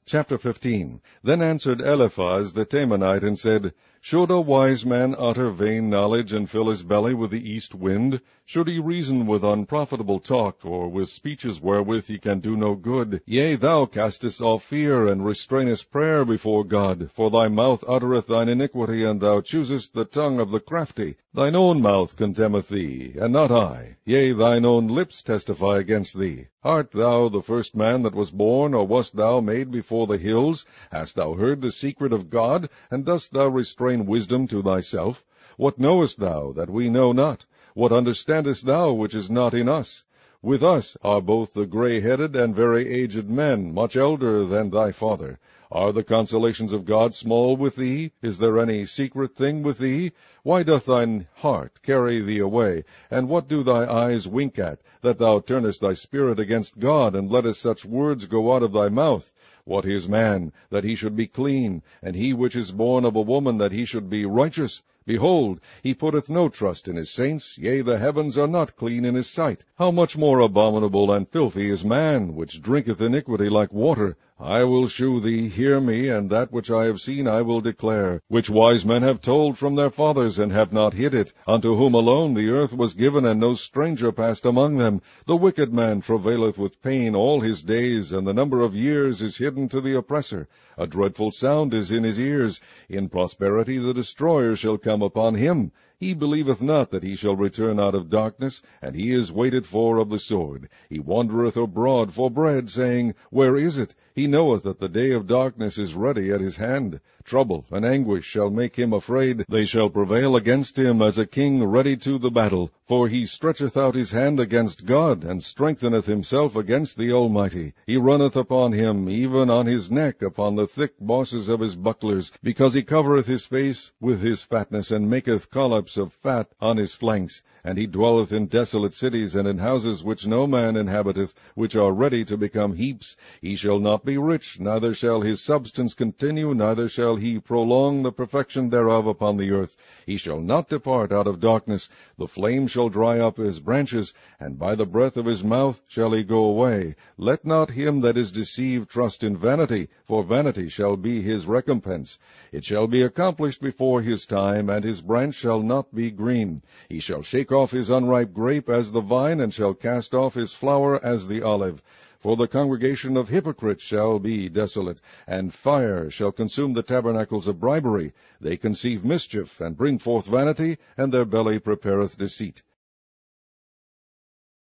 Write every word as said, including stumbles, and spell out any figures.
Chapter fifteen. Then answered Eliphaz the Temanite, and said, Should a wise man utter vain knowledge, and fill his belly with the east wind? Should he reason with unprofitable talk, or with speeches wherewith he can do no good? Yea, thou castest off fear, and restrainest prayer before God. For thy mouth uttereth thine iniquity, and thou choosest the tongue of the crafty. Thine own mouth condemneth thee, and not I. Yea, thine own lips testify against thee. Art thou the first man that was born, or wast thou made before the hills? Hast thou heard the secret of God, and dost thou restrain wisdom to thyself? What knowest thou that we know not? What understandest thou which is not in us? With us are both the grey-headed and very aged men, much elder than thy father. Are the consolations of God small with thee? Is there any secret thing with thee? Why doth thine heart carry thee away? And what do thy eyes wink at, that thou turnest thy spirit against God, and lettest such words go out of thy mouth? What is man, that he should be clean, and he which is born of a woman, that he should be righteous? Behold, he putteth no trust in his saints, yea, the heavens are not clean in his sight. How much more abominable and filthy is man, which drinketh iniquity like water? I will shew thee, hear me, and that which I have seen I will declare, which wise men have told from their fathers, and have not hid it, unto whom alone the earth was given, and no stranger passed among them. The wicked man travaileth with pain all his days, and the number of years is hidden to the oppressor. A dreadful sound is in his ears. In prosperity the destroyer shall come upon him. He believeth not that he shall return out of darkness, and he is waited for of the sword. He wandereth abroad for bread, saying, Where is it? He knoweth that the day of darkness is ready at his hand. Trouble and anguish shall make him afraid. They shall prevail against him as a king ready to the battle. For he stretcheth out his hand against God, and strengtheneth himself against the Almighty. He runneth upon him, even on his neck, upon the thick bosses of his bucklers, because he covereth his face with his fatness, and maketh collops of fat on his flanks. And he dwelleth in desolate cities, and in houses which no man inhabiteth, which are ready to become heaps. He shall not be rich, neither shall his substance continue, neither shall he prolong the perfection thereof upon the earth. He shall not depart out of darkness. The flame shall dry up his branches, and by the breath of his mouth shall he go away. Let not him that is deceived trust in vanity, for vanity shall be his recompense. It shall be accomplished before his time, and his branch shall not be green. He shall shake off his unripe grape as the vine, and shall cast off his flower as the olive. For the congregation of hypocrites shall be desolate, and fire shall consume the tabernacles of bribery. They conceive mischief, and bring forth vanity, and their belly prepareth deceit.